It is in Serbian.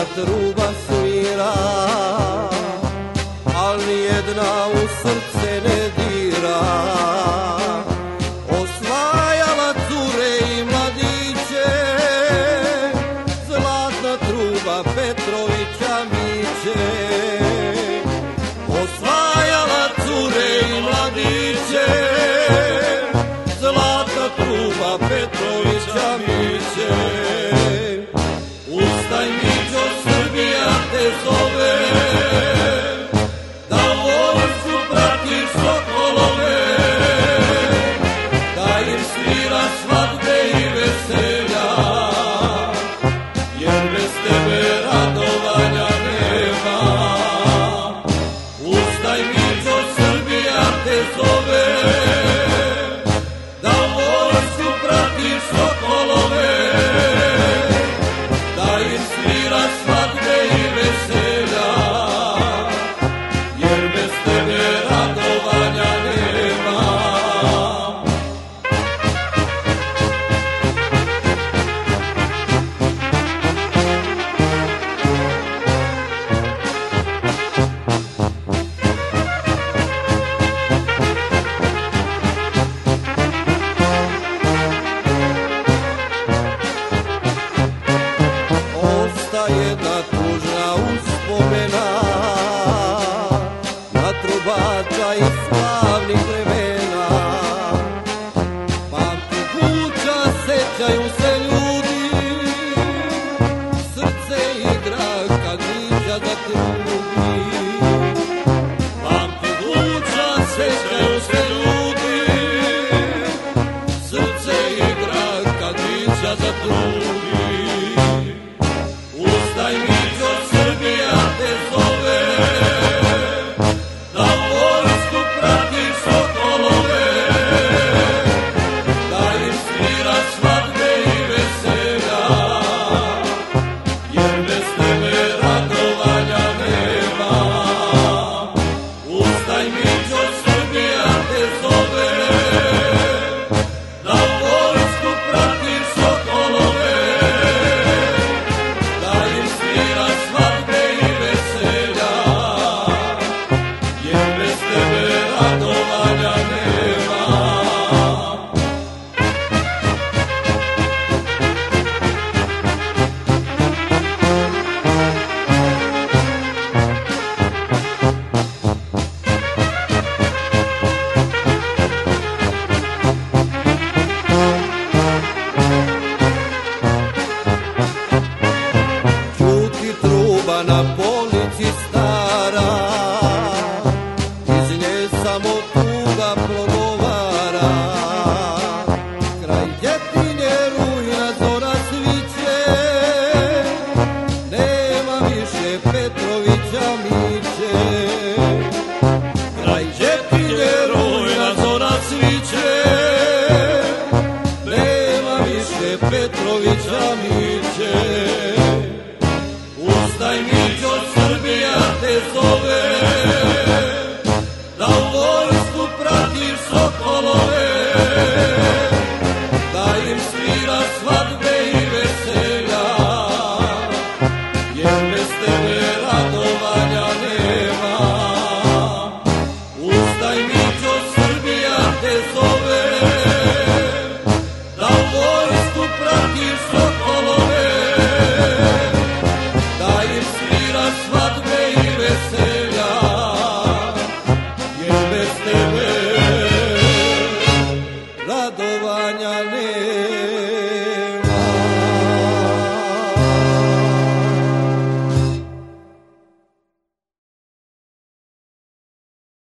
jedna truba svira, al nijedna u srce ne dira. Osvajala cure i mladiće, zlatna truba Petrovića Miće. Osvajala cure i mladiće, zlatna truba Petrovića Miće. Ustaj Mićo, Srbija te zove, da u vojsku pratiš sokolove, da im svira svadbe i veselja, jer bez tebe radovanja nema. Ustaj Mićo, Srbija te zove, da u vojsku pratiš sokolove, da im svira svadbe i veselja, jer bez tebe radovanja nema. Jedna tužna uspomena na trubača iz slavnih vremena. Pamti kuća, sećaju se ljudi, srce igra kad niđa zatrudi. Pamti kuća, sećaju se ljudi, srce igra kad niđa zatrudi. Ustaj Mićo, Srbija te zove, da u vojsku pratiš sokolove, da im svira svadbe i veselja, jer bez tebe radovanja nema. Ustaj Mićo, Srbija te zove, da u vojsku pratiš sokolove, da im svira svadbe i veselja, jer bez tebe radovanja nema. Ćuti truba na polici stara, iz nje samo tuga progovara. Kraj Đepinje rujna zora sviće, nema više Petrovića Miće. Kraj Đepinje rujna zora sviće, nema više Petrovića Miće. Ustaj Mićo, Srbija te zove, da u vojsku pratiš sokolove, da im svira svadbe i veselja, jer bez tebe radovanja nema. Ustaj Mićo, Srbija te zove, da u vojsku pratiš sokolove, da im svira svadbe i veselja, jer bez tebe radovanja nema.